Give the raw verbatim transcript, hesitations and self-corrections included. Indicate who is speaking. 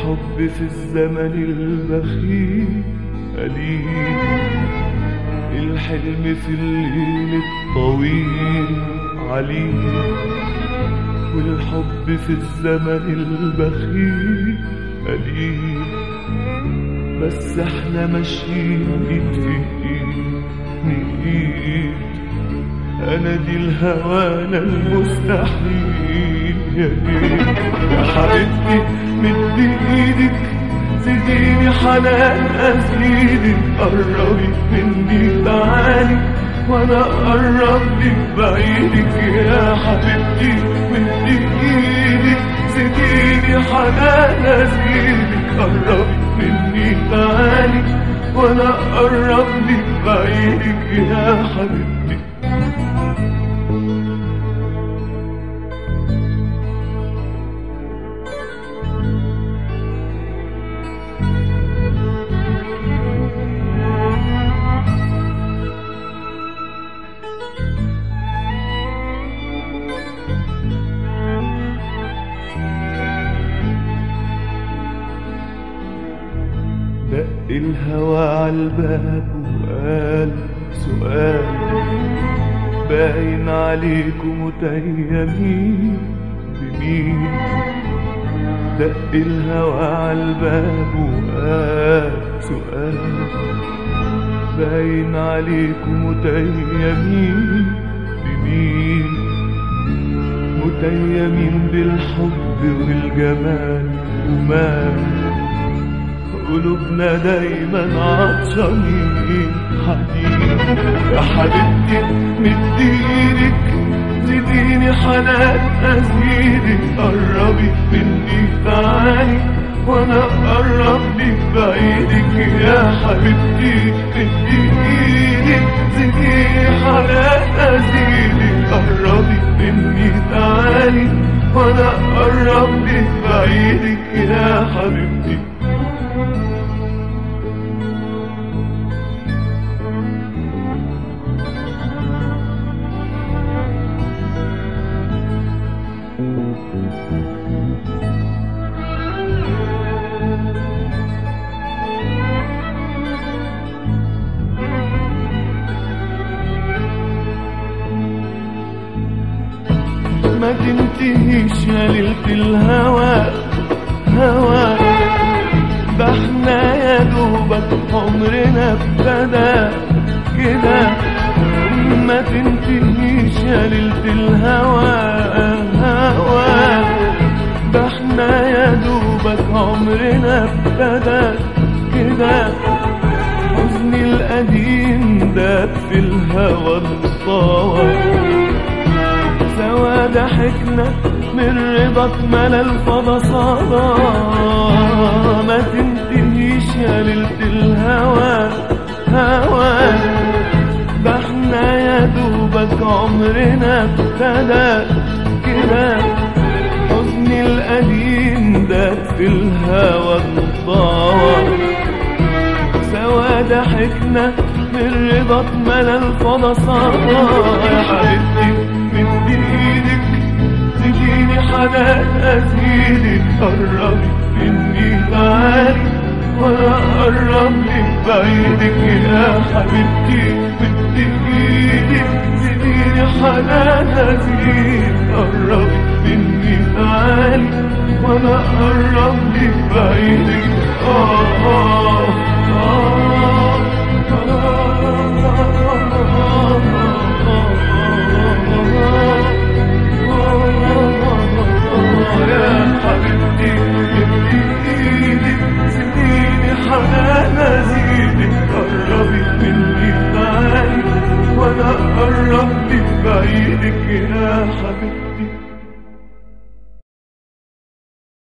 Speaker 1: والحب في الزمن البخيل قليل، الحلم في الليل الطويل عليل، والحب في الزمن البخيل قليل، بس احنا ماشيين ايد في ايد نقيد، انا دي الهوانا المستحيل يا جيل. يا حبيبتي مدي ايدك زيديني حنان ازيدك، قربي مني تعالي وانا اقرب لك بعيدك. يا حبيبتي مدي ايدك زيديني حنان ازيدك، قربي مني تعالي وانا اقرب لك بعيدك يا حبيبتي. دق الهوى عالباب وقال سؤال، باين عليكم متيمين بمين. دق الهوى عالباب وقال سؤال، باين عليكم متيمين بمين. متيمين بالحب والجمال ومال، قلوبنا دايما عطشانين حنين. يا حبيبتي مدي ايدك زيديني حنان ازيدك، قربي مني تعالي وانا اقرب لك بعيدك. يا حبيبتي مدي ايدك زيديني حنان ازيدك، قربي مني تعالي وانا اقرب لك بعيدك يا حبيبتي. ما تنتهيش يا ليلة الهوى هوى، ده احنا يا دوبك عمرنا ابتدى كده. ما تنتهيش يا ليلة الهوى هوى، ده احنا يا دوبك عمرنا ابتدى كده. حزني القديم داب في الهوى الطاوى، سوا ضحكنا من رضاك ملا الفضا صدى. ما تنتهيش يا ليلة الهوى هوى، ده احنا يا دوبك عمرنا ابتدى كده. حزني القديم داب في الهوى الطاوى، سوا ضحكنا من رضاك ملا الفضا صدى. يا حبيبتي مدي ايدك زيديني حنان ازيدك، قربي مني تعالي وانا اقرب لك بعيدك. يا حبيبتي مدي ايدك زيديني حنان ازيدك، قربي مني تعالي وانا اقرب لك بعيدك. آه آه آه